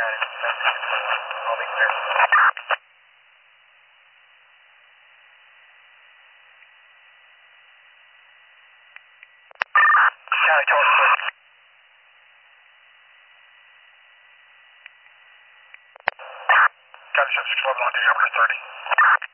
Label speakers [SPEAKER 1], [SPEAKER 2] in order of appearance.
[SPEAKER 1] I'll be clear. County total. County 612 on to Yard 30.